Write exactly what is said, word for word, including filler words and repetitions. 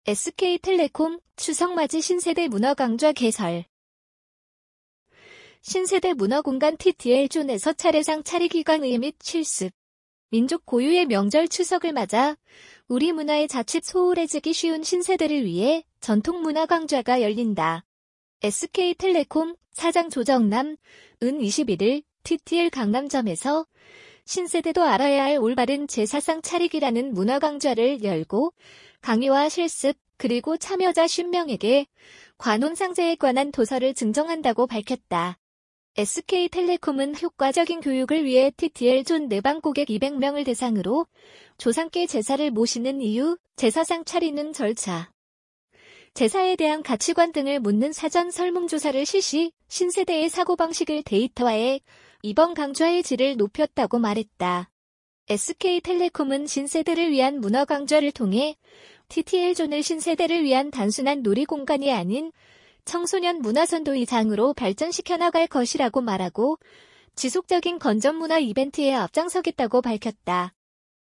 에스케이텔레콤 추석맞이 신세대 문화강좌 개설. 신세대 문화공간 티티엘존에서 차례상 차리기 강의 및 실습. 민족 고유의 명절 추석을 맞아 우리 문화의 자칫 소홀해지기 쉬운 신세대를 위해 전통문화강좌가 열린다. 에스케이텔레콤 사장 조정남, 은 이십일일 티티엘 강남점에서 신세대도 알아야 할 올바른 제사상 차리기라는 문화강좌를 열고 강의와 실습, 그리고 참여자 쉰 명에게 관혼상제에 관한 도서를 증정한다고 밝혔다. 에스케이텔레콤은 효과적인 교육을 위해 티티엘존 내방 고객 이백 명을 대상으로 조상께 제사를 모시는 이유, 제사상 차리는 절차, 제사에 대한 가치관 등을 묻는 사전 설문조사를 실시, 신세대의 사고방식을 데이터화해 이번 강좌의 질을 높였다고 말했다. 에스케이텔레콤은 신세대를 위한 문화강좌를 통해 티티엘존을 신세대를 위한 단순한 놀이공간이 아닌 청소년 문화선도위장으로 발전시켜 나갈 것이라고 말하고 지속적인 건전문화 이벤트에 앞장서겠다고 밝혔다.